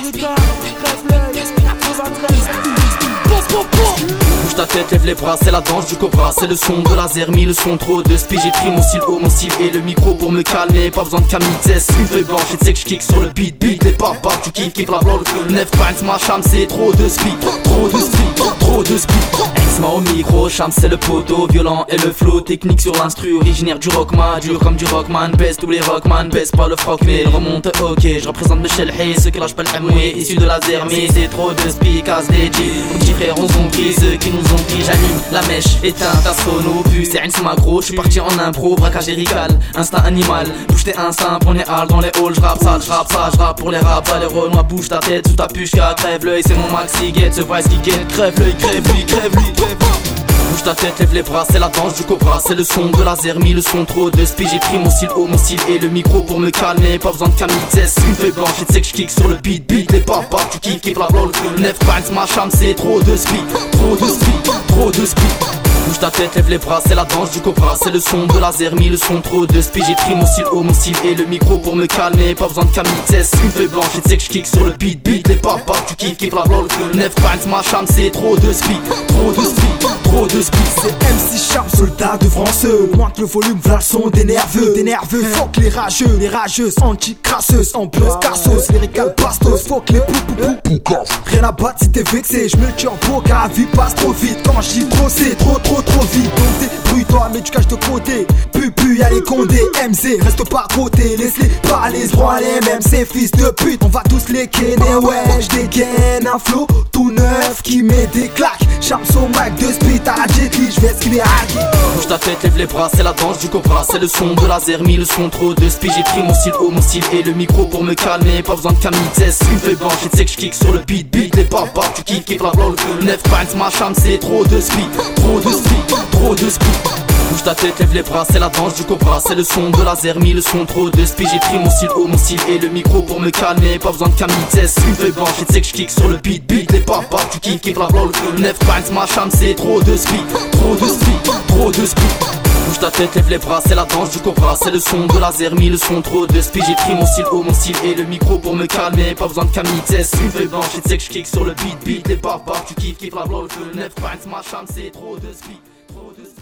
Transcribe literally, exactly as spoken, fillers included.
Putain, crève-l'œil, quatre-vingt-treize. Bouge ta tête, lève les bras, c'est la danse du cobra. C'est le son de la zermie, le son trop de spi. J'ai pris mon style haut, mon style et le micro pour me calmer. Pas besoin de Camille une feuille blanche et tu sais que j'kick sur le beat. Beat les papas, tu kiffes, kiffes la blonde. Neuf pints, ma cham, c'est trop de spi. Trop de spi, trop de spi. Ex-ma au micro, cham, c'est le poteau. Violent et le flow, technique sur l'instru. Originaire du rockman, dur comme du rockman. Baisse tous les rockman, baisse pas le froc. Mais remonte, ok, je représente Michel Hay. Ceux qui lâchent pas le M-way, issus de la zermie. C'est trop de spi, casse des jeans. Petits frères, on ont pris ceux qui nous ont pris. J'allume la mèche, éteins ta sono. Vu, c'est une macro, j'suis parti en impro. Braquage érical, instinct animal. Bouge tes instincts, on est hard dans les halls. J'rappe ça, j'rappe ça, j'rappe pour les raps. Les renois, bouge ta tête sous ta pushka. Crève l'œil, c'est mon maxi get. Ce voice qui get, crève l'œil, crève lui, crève lui, crève lui. Bouge ta tête, lève les bras, c'est la danse du cobra. C'est le son de la zermie, le son trop de spi. J'ai pris mon style haut, mon style et le micro pour me calmer. Pas besoin de Camille une feuille blanche et tu sais que j'kick sur le beat. Beat les papas, tu kiffes, kiffes la blonde. Neuf pints, ma cham, c'est trop de spi. Trop de spi, trop de spi. Bouge ta tête, lève les bras, c'est la danse du cobra. C'est le son de la zermie, le son trop de spi. J'ai pris mon style haut, mon style et le micro pour me calmer. Pas besoin de Camille une feuille blanche et tu sais que j'kick sur le beat. Beat les papas, tu kiffes, kiffes la blonde. Neuf pints, ma cham, c'est trop de spi. Trop de spi, trop de spi. C'est M C Charme, soldat de France. Moins que le volume, v'là le son des nerveux. Des nerveux, fuck les rageux, les rageuses, anti-crasseuses, ambiance cassos, lyrical bastos, fuck les pou pou pou. Rien à battre si t'es vexé, j'mets le turbo car la vie passe trop vite. Quand j'dis trop, c'est trop, trop, trop vite. Donc débrouille-toi, mais tu caches de côté. Pu, pu, y'a les condés, M Z, reste pas à côté. Laisse-les parler, se les mêmes, ces fils de pute. On va tous les kenner, ouais, j'dégaine un flow tout neuf qui met des claques. Charme son mic de speed à la Jet Li, j'vais esquiver à Bouge ta tête, lève les bras, c'est la danse du cobra. C'est le son de la zermie, le son trop de spi. J'ai pris mon style haut, mon style et le micro pour me calmer. Pas besoin de Camille une feuille blanche et tu sais que j'kick sur le beat. Beat les papas, tu kiffes, kiffes la blonde. Neuf pints, ma cham, c'est trop de spi. Trop de spi, trop de spi. Bouge ta tête, lève les bras, c'est la danse du cobra. C'est le son de la zermie, le son trop de spi. J'ai pris mon style haut, mon style et le micro pour me calmer. Pas besoin de Camille une feuille blanche et tu sais que j'kick sur le beat. Beat les papas, tu kiffes, kiffes la blonde. Neuf pints, ma cham, c'est trop de spi. Trop de spi, trop de spi. Bouge ta tête, lève les bras, c'est la danse du cobra. C'est le son de la zermie, le son trop de spi. J'ai pris mon style haut, mon style et le micro pour me calmer. Pas besoin de Camille une feuille blanche et tu sais que j'kick sur le beat. Beat les papas, tu kiffes, kiffes la blonde. Neuf pints, ma cham, c'est trop de spi. Trop de spi.